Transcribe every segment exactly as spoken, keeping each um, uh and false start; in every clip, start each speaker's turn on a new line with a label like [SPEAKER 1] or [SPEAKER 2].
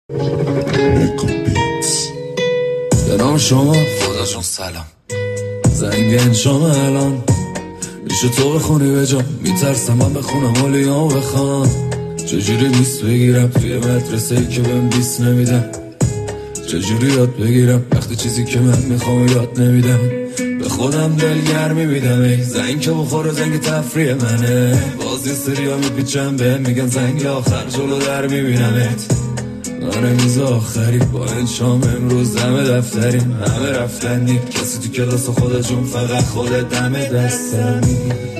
[SPEAKER 1] به نام شما خدا جون سلام. زنگ انشام الان میشه تو بخونی به جا، میترسم من بخونم اولیام بخوان. چجوری بیست بگیرم توی مدرسه ای که بهم بیست نمیدن؟ چجوری یاد بگیرم وقتی چیزی که من میخوام یاد نمیدن؟ به خودم دلگرمی میدم ای زنگ که بخور زنگ تفریح منه. بازی سریا میپیچم به میگن زنگ آخر جلو در میبینمت. من میز آخری با انشام امروز دم دفتریم، همه رفتنی کسی تو کلاس خودشون فقط خود دم دستمی.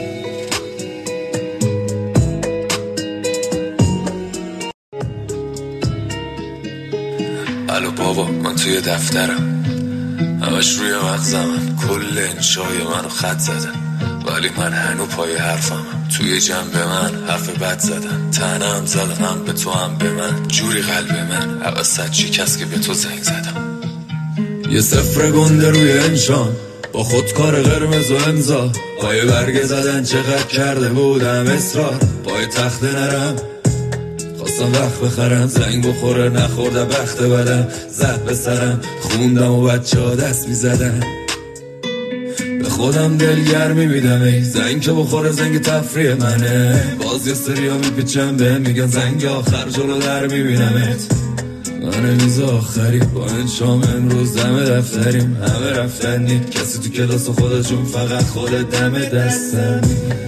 [SPEAKER 1] الو بابا من توی دفترم، همش روی مغزمم، کل انشای منو خط زدن ولی من هنو پای حرفم. توی جنب من حرف بد زدن، تنم زدن هم به تو هم به من، جوری قلب من حوست شکست که به تو زنگ زدم. یه صفر گنده روی انشان با خودکار قرمز و امضا، پای برگ زدن چقدر کرده بودم اصرار. پای تخت نرم خواستم وقت بخرم، زنگ بخوره نخورده بخت بدم، زد به سرم خوندم و بچه ها دست میزدن. به خودم دلگرمی میدم ای زنگ که بخوره زنگ تفریح منه. باز یه سریا میپیچم به میگن زنگ آخر جلو در میبینمت. من میز آخری با انشام امروز دم دفتریم، همه رفتنی کسی تو کلاس خودشون فقط خود دم دستمی.